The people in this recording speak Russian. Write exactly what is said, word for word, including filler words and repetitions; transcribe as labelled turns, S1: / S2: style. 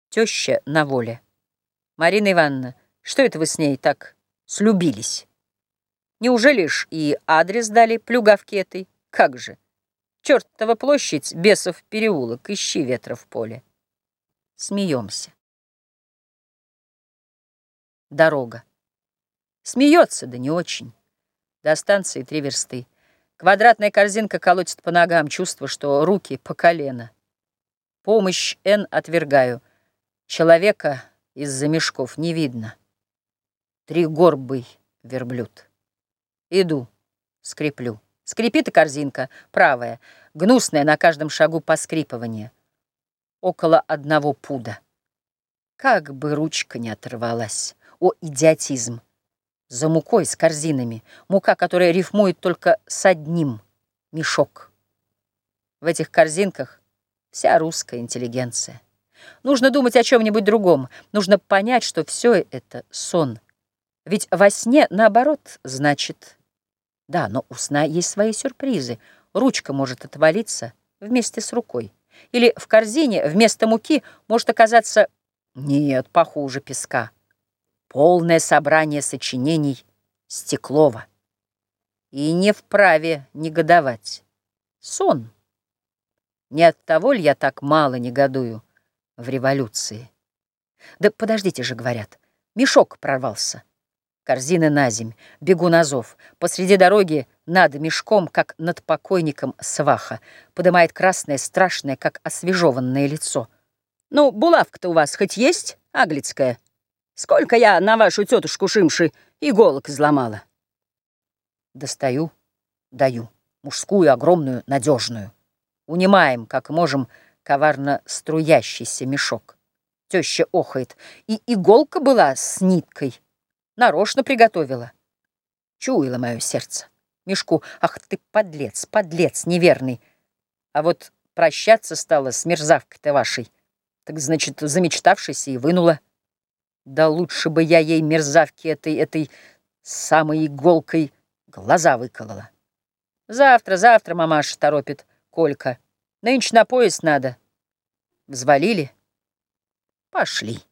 S1: Теща на воле. Марина Ивановна, что это вы с ней так слюбились? Неужели ж и адрес дали плюгавке этой? Как же? Чертова площадь, бесов переулок, ищи ветра в поле. Смеемся. Дорога. Смеется, да не очень. До станции три версты. Квадратная корзинка колотит по ногам, чувство, что руки по колено. Помощь Н отвергаю. Человека из-за мешков не видно. Три горбый верблюд. Иду, скреплю. Скрипит и корзинка, правая, гнусная на каждом шагу поскрипывание. Около одного пуда. Как бы ручка не оторвалась. О, идиотизм! За мукой с корзинами. Мука, которая рифмует только с одним — мешок. В этих корзинках вся русская интеллигенция. Нужно думать о чем-нибудь другом. Нужно понять, что все это сон. Ведь во сне, наоборот, значит... Да, но у сна есть свои сюрпризы. Ручка может отвалиться вместе с рукой. Или в корзине вместо муки может оказаться... Нет, похуже песка. Полное собрание сочинений Стеклова. И не вправе негодовать. Сон. Не от того ли я так мало негодую в революции? Да подождите же, говорят, мешок прорвался. Корзины наземь, бегу на зов. Посреди дороги над мешком, как над покойником сваха, подымает красное, страшное, как освежеванное лицо. Ну, булавка-то у вас хоть есть, аглицкая? Сколько я на вашу тетушку Шимши иголок изломала? Достаю, даю. Мужскую, огромную, надежную. Унимаем, как можем, коварно струящийся мешок. Теща охает. И иголка была с ниткой. Нарочно приготовила. Чуяло мое сердце. Мешку, ах ты, подлец, подлец неверный. А вот прощаться стала с мерзавкой-то вашей. Так, значит, замечтавшись, и вынула. Да лучше бы я ей, мерзавке этой, этой самой иголкой, глаза выколола. Завтра, завтра, мамаша, торопит Колька. Нынче на поезд надо. Взвалили? Пошли.